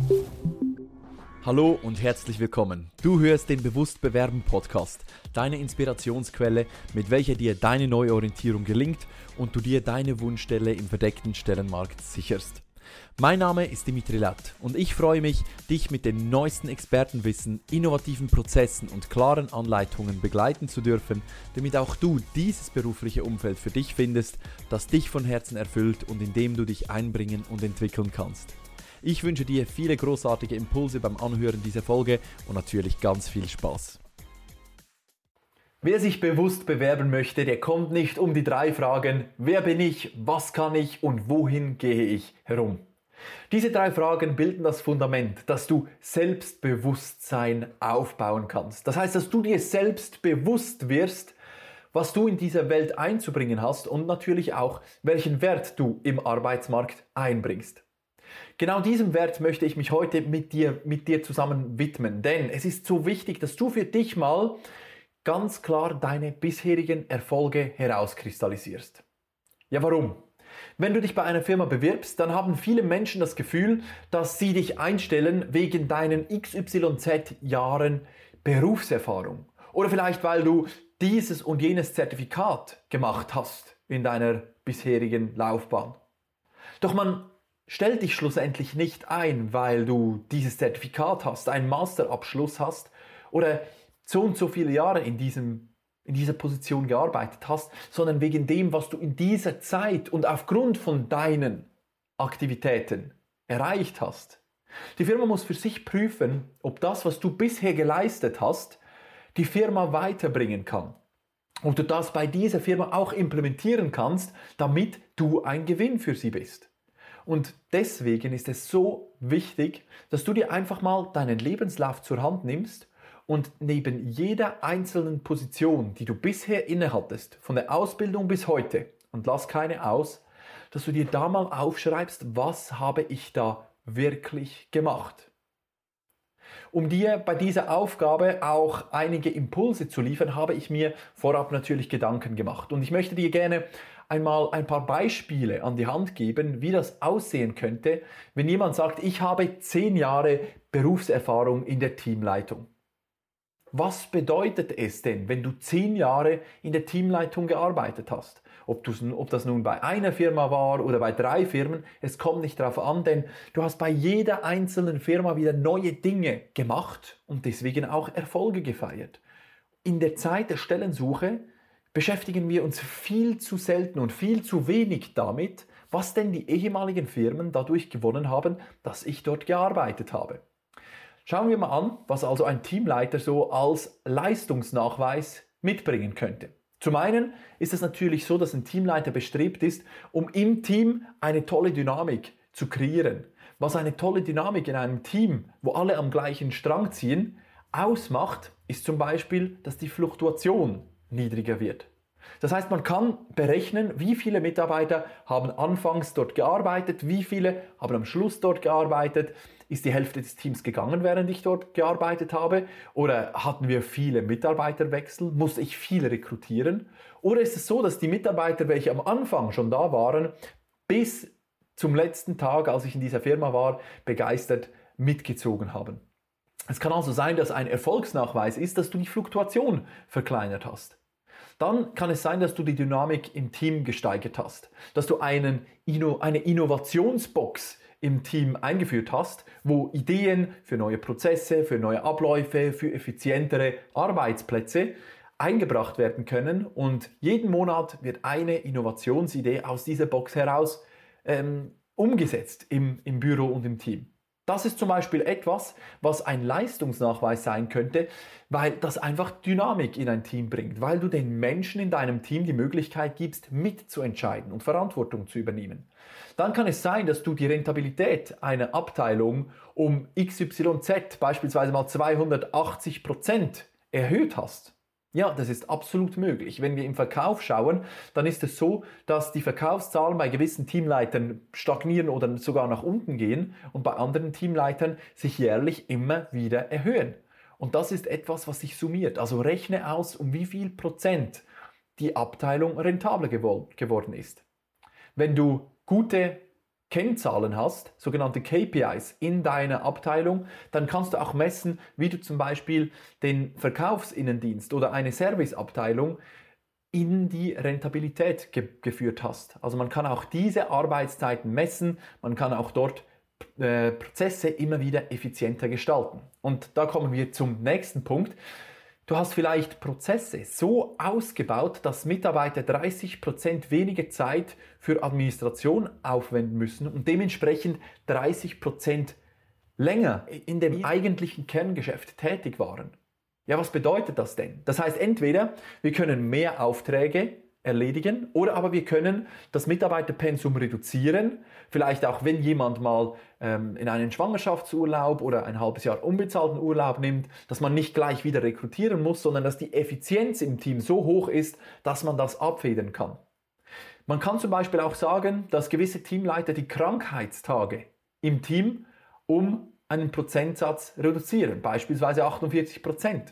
Hallo und herzlich willkommen. Du hörst den Bewusst Bewerben Podcast, deine Inspirationsquelle, mit welcher dir deine Neuorientierung gelingt und du dir deine Wunschstelle im verdeckten Stellenmarkt sicherst. Mein Name ist Dimitri Latt und ich freue mich, dich mit dem neuesten Expertenwissen, innovativen Prozessen und klaren Anleitungen begleiten zu dürfen, damit auch du dieses berufliche Umfeld für dich findest, das dich von Herzen erfüllt und in dem du dich einbringen und entwickeln kannst. Ich wünsche dir viele großartige Impulse beim Anhören dieser Folge und natürlich ganz viel Spaß. Wer sich bewusst bewerben möchte, der kommt nicht um die 3 Fragen: Wer bin ich, was kann ich und wohin gehe ich herum? Diese 3 Fragen bilden das Fundament, dass du Selbstbewusstsein aufbauen kannst. Das heißt, dass du dir selbst bewusst wirst, was du in dieser Welt einzubringen hast und natürlich auch, welchen Wert du im Arbeitsmarkt einbringst. Genau diesem Wert möchte ich mich heute mit dir zusammen widmen, denn es ist so wichtig, dass du für dich mal ganz klar deine bisherigen Erfolge herauskristallisierst. Ja, warum? Wenn du dich bei einer Firma bewirbst, dann haben viele Menschen das Gefühl, dass sie dich einstellen wegen deinen XYZ Jahren Berufserfahrung oder vielleicht weil du dieses und jenes Zertifikat gemacht hast in deiner bisherigen Laufbahn. Doch man stellt dich schlussendlich nicht ein, weil du dieses Zertifikat hast, einen Masterabschluss hast oder so und so viele Jahre in dieser Position gearbeitet hast, sondern wegen dem, was du in dieser Zeit und aufgrund von deinen Aktivitäten erreicht hast. Die Firma muss für sich prüfen, ob das, was du bisher geleistet hast, die Firma weiterbringen kann. Und du das bei dieser Firma auch implementieren kannst, damit du ein Gewinn für sie bist. Und deswegen ist es so wichtig, dass du dir einfach mal deinen Lebenslauf zur Hand nimmst und neben jeder einzelnen Position, die du bisher innehattest, von der Ausbildung bis heute, und lass keine aus, dass du dir da mal aufschreibst, was habe ich da wirklich gemacht. Um dir bei dieser Aufgabe auch einige Impulse zu liefern, habe ich mir vorab natürlich Gedanken gemacht. Und ich möchte dir gerne einmal ein paar Beispiele an die Hand geben, wie das aussehen könnte, wenn jemand sagt, ich habe 10 Jahre Berufserfahrung in der Teamleitung. Was bedeutet es denn, wenn du 10 Jahre in der Teamleitung gearbeitet hast? Ob das nun bei einer Firma war oder bei 3 Firmen, es kommt nicht darauf an, denn du hast bei jeder einzelnen Firma wieder neue Dinge gemacht und deswegen auch Erfolge gefeiert. In der Zeit der Stellensuche beschäftigen wir uns viel zu selten und viel zu wenig damit, was denn die ehemaligen Firmen dadurch gewonnen haben, dass ich dort gearbeitet habe. Schauen wir mal an, was also ein Teamleiter so als Leistungsnachweis mitbringen könnte. Zum einen ist es natürlich so, dass ein Teamleiter bestrebt ist, um im Team eine tolle Dynamik zu kreieren. Was eine tolle Dynamik in einem Team, wo alle am gleichen Strang ziehen, ausmacht, ist zum Beispiel, dass die Fluktuation niedriger wird. Das heißt, man kann berechnen, wie viele Mitarbeiter haben anfangs dort gearbeitet, wie viele haben am Schluss dort gearbeitet, ist die Hälfte des Teams gegangen, während ich dort gearbeitet habe, oder hatten wir viele Mitarbeiterwechsel, musste ich viele rekrutieren, oder ist es so, dass die Mitarbeiter, welche am Anfang schon da waren, bis zum letzten Tag, als ich in dieser Firma war, begeistert mitgezogen haben. Es kann also sein, dass ein Erfolgsnachweis ist, dass du die Fluktuation verkleinert hast. Dann kann es sein, dass du die Dynamik im Team gesteigert hast, dass du eine Innovationsbox im Team eingeführt hast, wo Ideen für neue Prozesse, für neue Abläufe, für effizientere Arbeitsplätze eingebracht werden können und jeden Monat wird eine Innovationsidee aus dieser Box heraus umgesetzt im Büro und im Team. Das ist zum Beispiel etwas, was ein Leistungsnachweis sein könnte, weil das einfach Dynamik in ein Team bringt, weil du den Menschen in deinem Team die Möglichkeit gibst, mitzuentscheiden und Verantwortung zu übernehmen. Dann kann es sein, dass du die Rentabilität einer Abteilung um XYZ, beispielsweise mal 280% erhöht hast. Ja, das ist absolut möglich. Wenn wir im Verkauf schauen, dann ist es so, dass die Verkaufszahlen bei gewissen Teamleitern stagnieren oder sogar nach unten gehen und bei anderen Teamleitern sich jährlich immer wieder erhöhen. Und das ist etwas, was sich summiert. Also rechne aus, um wie viel Prozent die Abteilung rentabler geworden ist. Wenn du gute Kennzahlen hast, sogenannte KPIs in deiner Abteilung, dann kannst du auch messen, wie du zum Beispiel den Verkaufsinnendienst oder eine Serviceabteilung in die Rentabilität geführt hast. Also man kann auch diese Arbeitszeiten messen, man kann auch dort Prozesse immer wieder effizienter gestalten. Und da kommen wir zum nächsten Punkt. Du hast vielleicht Prozesse so ausgebaut, dass Mitarbeiter 30% weniger Zeit für Administration aufwenden müssen und dementsprechend 30% länger in dem eigentlichen Kerngeschäft tätig waren. Ja, was bedeutet das denn? Das heißt, entweder wir können mehr Aufträge erledigen oder aber wir können das Mitarbeiterpensum reduzieren, vielleicht auch wenn jemand mal in einen Schwangerschaftsurlaub oder ein halbes Jahr unbezahlten Urlaub nimmt, dass man nicht gleich wieder rekrutieren muss, sondern dass die Effizienz im Team so hoch ist, dass man das abfedern kann. Man kann zum Beispiel auch sagen, dass gewisse Teamleiter die Krankheitstage im Team um einen Prozentsatz reduzieren, beispielsweise 48%.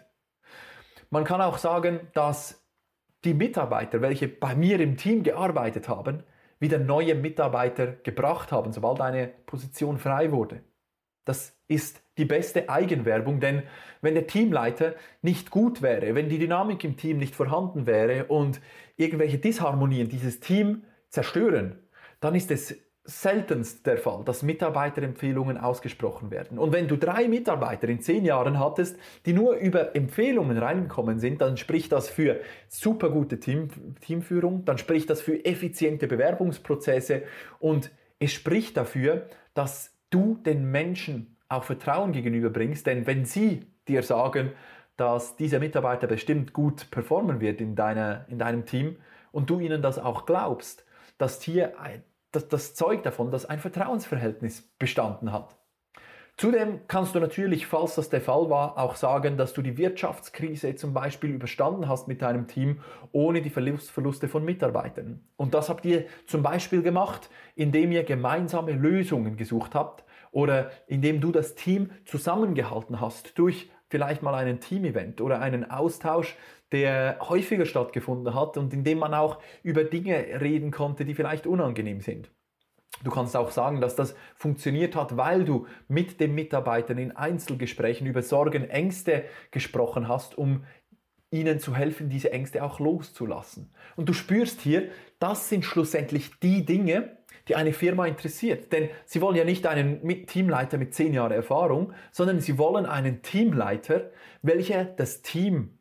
Man kann auch sagen, dass die Mitarbeiter, welche bei mir im Team gearbeitet haben, wieder neue Mitarbeiter gebracht haben, sobald eine Position frei wurde. Das ist die beste Eigenwerbung, denn wenn der Teamleiter nicht gut wäre, wenn die Dynamik im Team nicht vorhanden wäre und irgendwelche Disharmonien dieses Team zerstören, dann ist es seltenst der Fall, dass Mitarbeiterempfehlungen ausgesprochen werden. Und wenn du 3 Mitarbeiter in 10 Jahren hattest, die nur über Empfehlungen reingekommen sind, dann spricht das für super gute Teamführung, dann spricht das für effiziente Bewerbungsprozesse und es spricht dafür, dass du den Menschen auch Vertrauen gegenüberbringst, denn wenn sie dir sagen, dass dieser Mitarbeiter bestimmt gut performen wird in deinem Team und du ihnen das auch glaubst, dass hier das zeugt davon, dass ein Vertrauensverhältnis bestanden hat. Zudem kannst du natürlich, falls das der Fall war, auch sagen, dass du die Wirtschaftskrise zum Beispiel überstanden hast mit deinem Team ohne die Verluste von Mitarbeitern. Und das habt ihr zum Beispiel gemacht, indem ihr gemeinsame Lösungen gesucht habt oder indem du das Team zusammengehalten hast durch vielleicht mal einen Team-Event oder einen Austausch, der häufiger stattgefunden hat und in dem man auch über Dinge reden konnte, die vielleicht unangenehm sind. Du kannst auch sagen, dass das funktioniert hat, weil du mit den Mitarbeitern in Einzelgesprächen über Sorgen, Ängste gesprochen hast, um ihnen zu helfen, diese Ängste auch loszulassen. Und du spürst hier, das sind schlussendlich die Dinge, die eine Firma interessiert. Denn sie wollen ja nicht einen Teamleiter mit 10 Jahren Erfahrung, sondern sie wollen einen Teamleiter, welcher das Team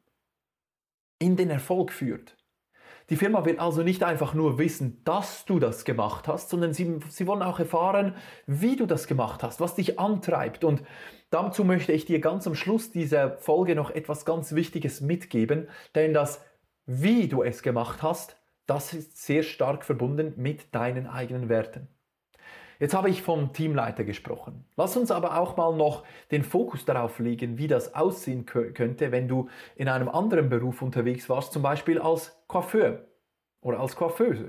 in den Erfolg führt. Die Firma will also nicht einfach nur wissen, dass du das gemacht hast, sondern sie wollen auch erfahren, wie du das gemacht hast, was dich antreibt. Und dazu möchte ich dir ganz am Schluss dieser Folge noch etwas ganz Wichtiges mitgeben, denn das, wie du es gemacht hast, das ist sehr stark verbunden mit deinen eigenen Werten. Jetzt habe ich vom Teamleiter gesprochen. Lass uns aber auch mal noch den Fokus darauf legen, wie das aussehen könnte, wenn du in einem anderen Beruf unterwegs warst, zum Beispiel als Coiffeur oder als Coiffeuse.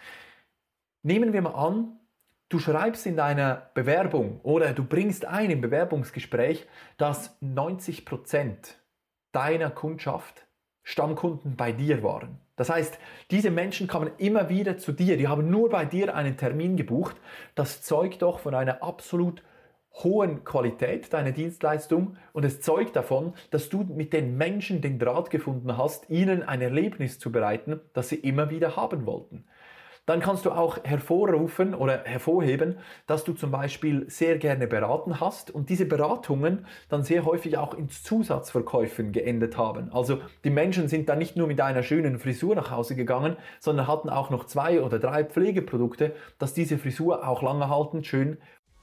Nehmen wir mal an, du schreibst in deiner Bewerbung oder du bringst ein im Bewerbungsgespräch, dass 90% deiner Kundschaft Stammkunden bei dir waren. Das heißt, diese Menschen kamen immer wieder zu dir, die haben nur bei dir einen Termin gebucht. Das zeugt doch von einer absolut hohen Qualität deiner Dienstleistung und es zeugt davon, dass du mit den Menschen den Draht gefunden hast, ihnen ein Erlebnis zu bereiten, das sie immer wieder haben wollten. Dann kannst du auch hervorrufen oder hervorheben, dass du zum Beispiel sehr gerne beraten hast und diese Beratungen dann sehr häufig auch in Zusatzverkäufen geendet haben. Also die Menschen sind dann nicht nur mit einer schönen Frisur nach Hause gegangen, sondern hatten auch noch 2 oder 3 Pflegeprodukte, dass diese Frisur auch langanhaltend schön.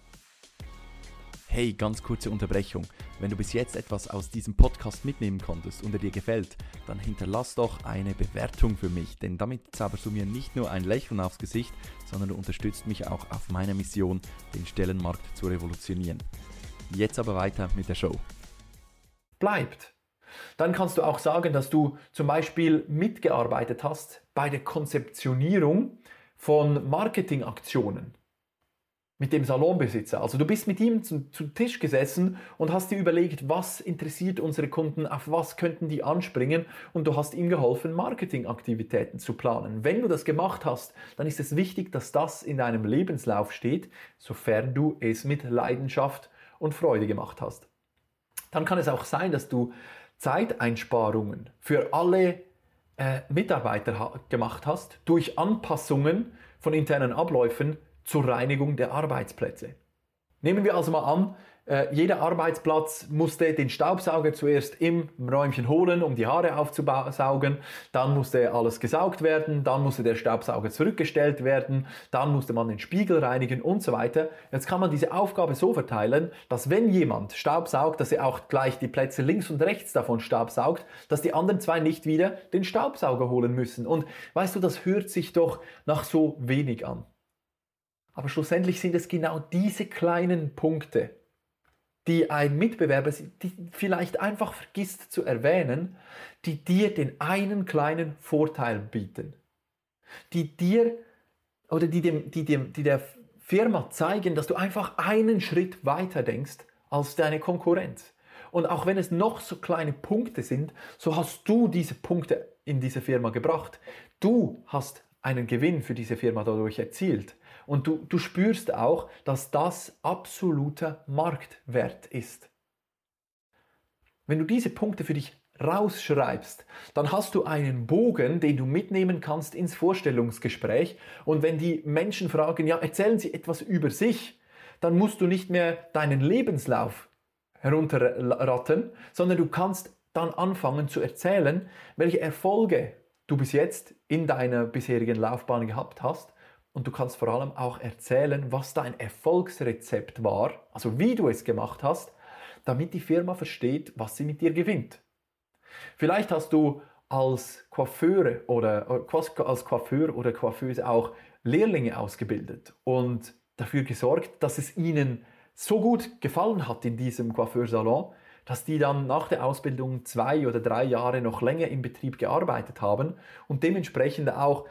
Hey, ganz kurze Unterbrechung. Wenn du bis jetzt etwas aus diesem Podcast mitnehmen konntest und er dir gefällt, dann hinterlass doch eine Bewertung für mich, denn damit zauberst du mir nicht nur ein Lächeln aufs Gesicht, sondern du unterstützt mich auch auf meiner Mission, den Stellenmarkt zu revolutionieren. Jetzt aber weiter mit der Show. Bleibt. Dann kannst du auch sagen, dass du zum Beispiel mitgearbeitet hast bei der Konzeptionierung von Marketingaktionen. mit dem Salonbesitzer. Also du bist mit ihm zu Tisch gesessen und hast dir überlegt, was interessiert unsere Kunden, auf was könnten die anspringen, und du hast ihm geholfen, Marketingaktivitäten zu planen. Wenn du das gemacht hast, dann ist es wichtig, dass das in deinem Lebenslauf steht, sofern du es mit Leidenschaft und Freude gemacht hast. Dann kann es auch sein, dass du Zeiteinsparungen für alle Mitarbeiter gemacht hast, durch Anpassungen von internen Abläufen zur Reinigung der Arbeitsplätze. Nehmen wir also mal an, jeder Arbeitsplatz musste den Staubsauger zuerst im Räumchen holen, um die Haare aufzusaugen, dann musste alles gesaugt werden, dann musste der Staubsauger zurückgestellt werden, dann musste man den Spiegel reinigen und so weiter. Jetzt kann man diese Aufgabe so verteilen, dass wenn jemand Staubsaugt, dass er auch gleich die Plätze links und rechts davon staubsaugt, dass die anderen zwei nicht wieder den Staubsauger holen müssen. Und weißt du, das hört sich doch nach so wenig an. Aber schlussendlich sind es genau diese kleinen Punkte, die ein Mitbewerber vielleicht einfach vergisst zu erwähnen, die dir den einen kleinen Vorteil bieten. Die dir oder die der Firma zeigen, dass du einfach einen Schritt weiter denkst als deine Konkurrenz. Und auch wenn es noch so kleine Punkte sind, so hast du diese Punkte in diese Firma gebracht. Du hast einen Gewinn für diese Firma dadurch erzielt. Und du spürst auch, dass das absoluter Marktwert ist. Wenn du diese Punkte für dich rausschreibst, dann hast du einen Bogen, den du mitnehmen kannst ins Vorstellungsgespräch. Und wenn die Menschen fragen, ja, erzählen Sie etwas über sich, dann musst du nicht mehr deinen Lebenslauf herunterrattern, sondern du kannst dann anfangen zu erzählen, welche Erfolge du bis jetzt in deiner bisherigen Laufbahn gehabt hast. Und du kannst vor allem auch erzählen, was dein Erfolgsrezept war, also wie du es gemacht hast, damit die Firma versteht, was sie mit dir gewinnt. Vielleicht hast du als Coiffeur oder Coiffeuse auch Lehrlinge ausgebildet und dafür gesorgt, dass es ihnen so gut gefallen hat in diesem Coiffeursalon, dass die dann nach der Ausbildung 2 oder 3 Jahre noch länger im Betrieb gearbeitet haben und dementsprechend auch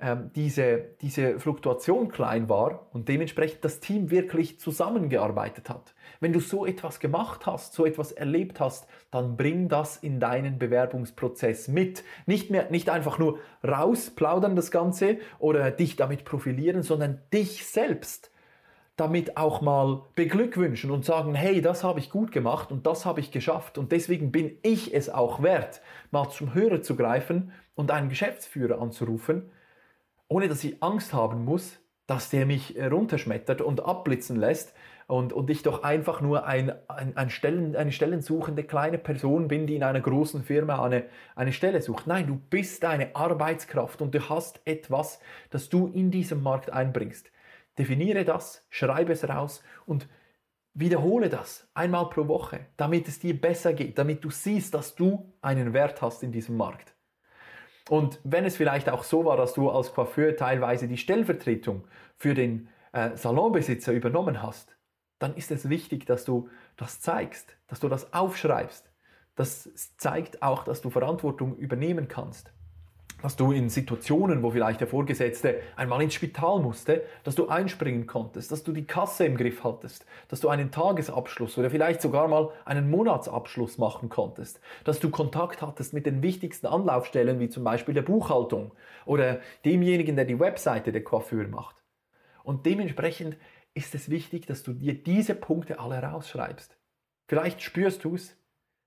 diese Fluktuation klein war und dementsprechend das Team wirklich zusammengearbeitet hat. Wenn du so etwas gemacht hast, so etwas erlebt hast, dann bring das in deinen Bewerbungsprozess mit. Nicht einfach nur rausplaudern das Ganze oder dich damit profilieren, sondern dich selbst damit auch mal beglückwünschen und sagen, hey, das habe ich gut gemacht und das habe ich geschafft und deswegen bin ich es auch wert, mal zum Hörer zu greifen und einen Geschäftsführer anzurufen, ohne dass ich Angst haben muss, dass der mich runterschmettert und abblitzen lässt und ich doch einfach nur eine stellensuchende kleine Person bin, die in einer großen Firma eine Stelle sucht. Nein, du bist eine Arbeitskraft und du hast etwas, das du in diesem Markt einbringst. Definiere das, schreibe es raus und wiederhole das einmal pro Woche, damit es dir besser geht, damit du siehst, dass du einen Wert hast in diesem Markt. Und wenn es vielleicht auch so war, dass du als Coiffeur teilweise die Stellvertretung für den Salonbesitzer übernommen hast, dann ist es wichtig, dass du das zeigst, dass du das aufschreibst. Das zeigt auch, dass du Verantwortung übernehmen kannst. Dass du in Situationen, wo vielleicht der Vorgesetzte einmal ins Spital musste, dass du einspringen konntest, dass du die Kasse im Griff hattest, dass du einen Tagesabschluss oder vielleicht sogar mal einen Monatsabschluss machen konntest, dass du Kontakt hattest mit den wichtigsten Anlaufstellen, wie zum Beispiel der Buchhaltung oder demjenigen, der die Webseite der Coiffeur macht. Und dementsprechend ist es wichtig, dass du dir diese Punkte alle rausschreibst. Vielleicht spürst du es.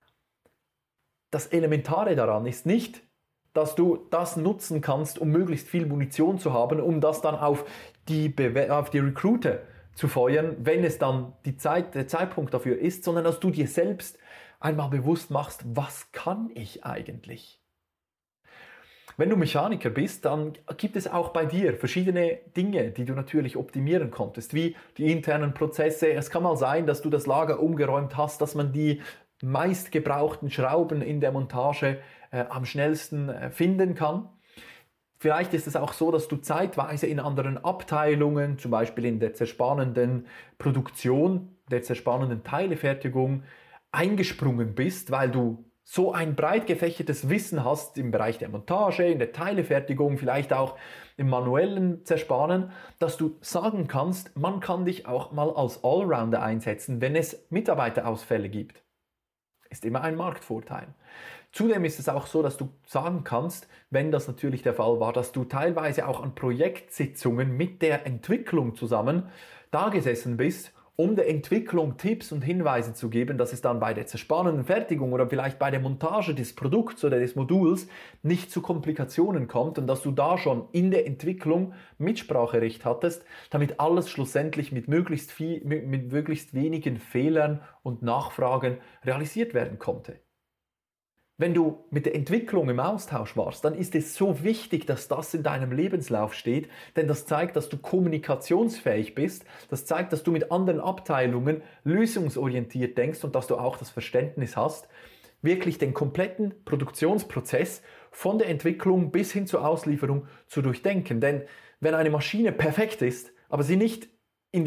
Das Elementare daran ist nicht, dass du das nutzen kannst, um möglichst viel Munition zu haben, um das dann auf die Recruiter zu feuern, wenn es dann der Zeitpunkt dafür ist, sondern dass du dir selbst einmal bewusst machst, was kann ich eigentlich? Wenn du Mechaniker bist, dann gibt es auch bei dir verschiedene Dinge, die du natürlich optimieren konntest, wie die internen Prozesse. Es kann mal sein, dass du das Lager umgeräumt hast, dass man die meist gebrauchten Schrauben in der Montage am schnellsten finden kann. Vielleicht ist es auch so, dass du zeitweise in anderen Abteilungen, zum Beispiel in der zerspannenden Produktion, der zerspannenden Teilefertigung, eingesprungen bist, weil du so ein breit gefächertes Wissen hast im Bereich der Montage, in der Teilefertigung, vielleicht auch im manuellen Zersparen, dass du sagen kannst, man kann dich auch mal als Allrounder einsetzen, wenn es Mitarbeiterausfälle gibt. Ist immer ein Marktvorteil. Zudem ist es auch so, dass du sagen kannst, wenn das natürlich der Fall war, dass du teilweise auch an Projektsitzungen mit der Entwicklung zusammen da gesessen bist, um der Entwicklung Tipps und Hinweise zu geben, dass es dann bei der zersparenden Fertigung oder vielleicht bei der Montage des Produkts oder des Moduls nicht zu Komplikationen kommt und dass du da schon in der Entwicklung Mitspracherecht hattest, damit alles schlussendlich mit möglichst wenigen Fehlern und Nachfragen realisiert werden konnte. Wenn du mit der Entwicklung im Austausch warst, dann ist es so wichtig, dass das in deinem Lebenslauf steht, denn das zeigt, dass du kommunikationsfähig bist, das zeigt, dass du mit anderen Abteilungen lösungsorientiert denkst und dass du auch das Verständnis hast, wirklich den kompletten Produktionsprozess von der Entwicklung bis hin zur Auslieferung zu durchdenken. Denn wenn eine Maschine perfekt ist, aber sie nicht in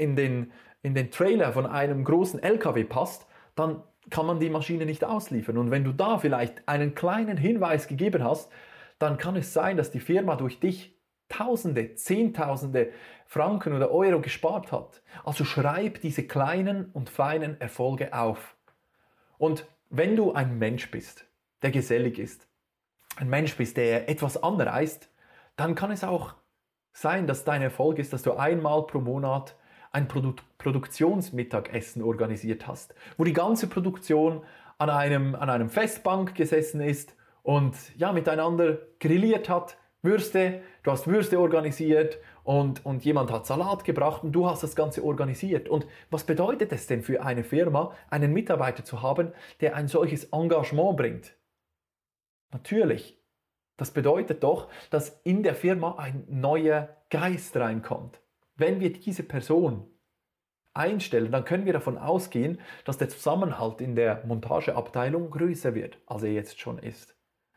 den Trailer von einem großen LKW passt, dann kann man die Maschine nicht ausliefern. Und wenn du da vielleicht einen kleinen Hinweis gegeben hast, dann kann es sein, dass die Firma durch dich Tausende, Zehntausende Franken oder Euro gespart hat. Also schreib diese kleinen und feinen Erfolge auf. Und wenn du ein Mensch bist, der gesellig ist, ein Mensch bist, der etwas anreißt, dann kann es auch sein, dass dein Erfolg ist, dass du einmal pro Monat ein Produktionsmittagessen organisiert hast, wo die ganze Produktion an einem Festbank gesessen ist und ja, miteinander grilliert hat, Würste, du hast Würste organisiert und jemand hat Salat gebracht und du hast das Ganze organisiert. Und was bedeutet es denn für eine Firma, einen Mitarbeiter zu haben, der ein solches Engagement bringt? Natürlich, das bedeutet doch, dass in der Firma ein neuer Geist reinkommt. Wenn wir diese Person einstellen, dann können wir davon ausgehen, dass der Zusammenhalt in der Montageabteilung größer wird, als er jetzt schon ist.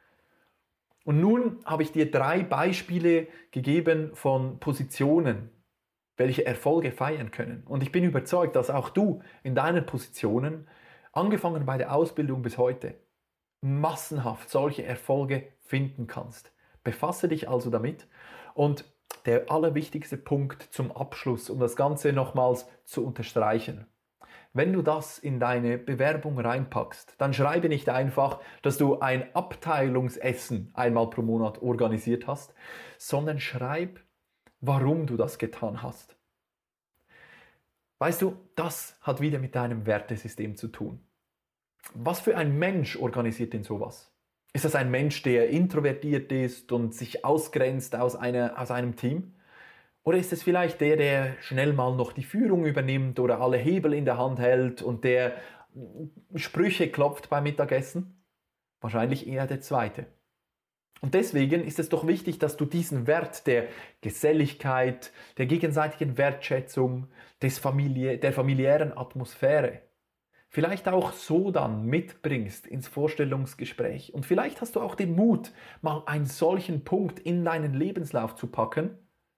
Und nun habe ich dir 3 Beispiele gegeben von Positionen, welche Erfolge feiern können. Und ich bin überzeugt, dass auch du in deinen Positionen, angefangen bei der Ausbildung bis heute, massenhaft solche Erfolge finden kannst. Befasse dich also damit und der allerwichtigste Punkt zum Abschluss, um das Ganze nochmals zu unterstreichen. Wenn du das in deine Bewerbung reinpackst, dann schreibe nicht einfach, dass du ein Abteilungsessen einmal pro Monat organisiert hast, sondern schreib, warum du das getan hast. Weißt du, das hat wieder mit deinem Wertesystem zu tun. Was für ein Mensch organisiert denn sowas? Ist das ein Mensch, der introvertiert ist und sich ausgrenzt aus einem Team? Oder ist es vielleicht der schnell mal noch die Führung übernimmt oder alle Hebel in der Hand hält und der Sprüche klopft beim Mittagessen? Wahrscheinlich eher der Zweite. Und deswegen ist es doch wichtig, dass du diesen Wert der Geselligkeit, der gegenseitigen Wertschätzung, der familiären Atmosphäre vielleicht auch so dann mitbringst ins Vorstellungsgespräch. Und vielleicht hast du auch den Mut, mal einen solchen Punkt in deinen Lebenslauf zu packen,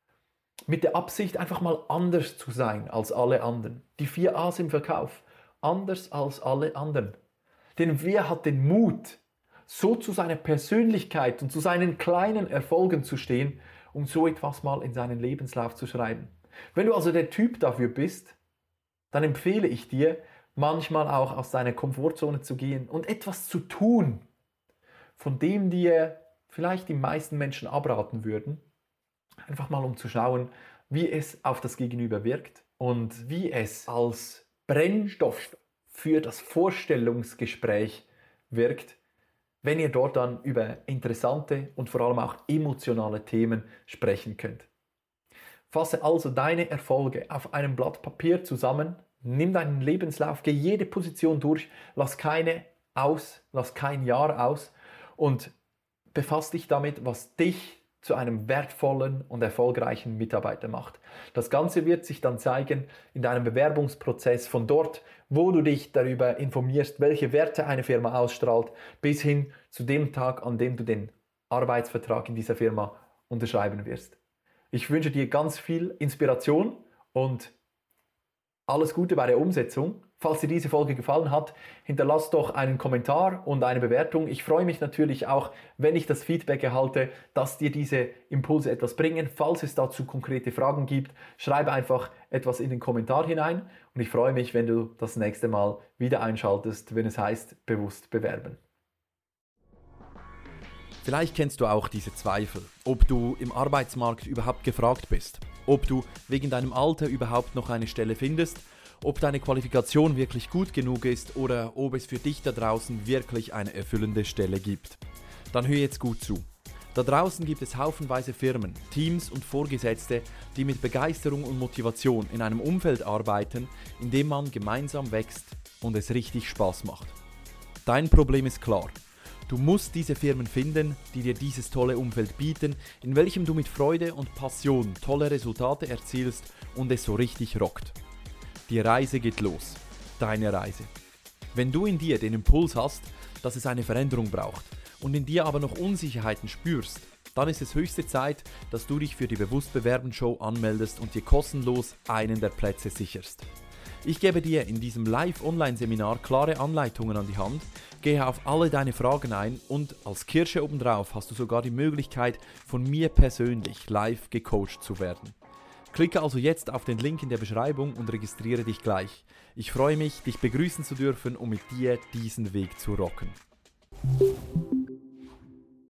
mit der Absicht, einfach mal anders zu sein als alle anderen. Die 4 A's im Verkauf. Anders als alle anderen. Denn wer hat den Mut, so zu seiner Persönlichkeit und zu seinen kleinen Erfolgen zu stehen, um so etwas mal in seinen Lebenslauf zu schreiben? Wenn du also der Typ dafür bist, dann empfehle ich dir, manchmal auch aus deiner Komfortzone zu gehen und etwas zu tun, von dem dir vielleicht die meisten Menschen abraten würden. Einfach mal um zu schauen, wie es auf das Gegenüber wirkt und wie es als Brennstoff für das Vorstellungsgespräch wirkt, wenn ihr dort dann über interessante und vor allem auch emotionale Themen sprechen könnt. Fasse also deine Erfolge auf einem Blatt Papier zusammen, nimm deinen Lebenslauf, geh jede Position durch, lass keine aus, lass kein Jahr aus und befass dich damit, was dich zu einem wertvollen und erfolgreichen Mitarbeiter macht. Das Ganze wird sich dann zeigen in deinem Bewerbungsprozess von dort, wo du dich darüber informierst, welche Werte eine Firma ausstrahlt, bis hin zu dem Tag, an dem du den Arbeitsvertrag in dieser Firma unterschreiben wirst. Ich wünsche dir ganz viel Inspiration und alles Gute bei der Umsetzung. Falls dir diese Folge gefallen hat, hinterlass doch einen Kommentar und eine Bewertung. Ich freue mich natürlich auch, wenn ich das Feedback erhalte, dass dir diese Impulse etwas bringen. Falls es dazu konkrete Fragen gibt, schreibe einfach etwas in den Kommentar hinein und ich freue mich, wenn du das nächste Mal wieder einschaltest, wenn es heißt, bewusst bewerben. Vielleicht kennst du auch diese Zweifel, ob du im Arbeitsmarkt überhaupt gefragt bist, ob du wegen deinem Alter überhaupt noch eine Stelle findest, ob deine Qualifikation wirklich gut genug ist oder ob es für dich da draußen wirklich eine erfüllende Stelle gibt. Dann hör jetzt gut zu. Da draußen gibt es haufenweise Firmen, Teams und Vorgesetzte, die mit Begeisterung und Motivation in einem Umfeld arbeiten, in dem man gemeinsam wächst und es richtig Spaß macht. Dein Problem ist klar. Du musst diese Firmen finden, die dir dieses tolle Umfeld bieten, in welchem du mit Freude und Passion tolle Resultate erzielst und es so richtig rockt. Die Reise geht los. Deine Reise. Wenn du in dir den Impuls hast, dass es eine Veränderung braucht und in dir aber noch Unsicherheiten spürst, dann ist es höchste Zeit, dass du dich für die Bewusst-Bewerben-Show anmeldest und dir kostenlos einen der Plätze sicherst. Ich gebe dir in diesem Live-Online-Seminar klare Anleitungen an die Hand, gehe auf alle deine Fragen ein und als Kirsche obendrauf hast du sogar die Möglichkeit, von mir persönlich live gecoacht zu werden. Klicke also jetzt auf den Link in der Beschreibung und registriere dich gleich. Ich freue mich, dich begrüßen zu dürfen und mit dir diesen Weg zu rocken.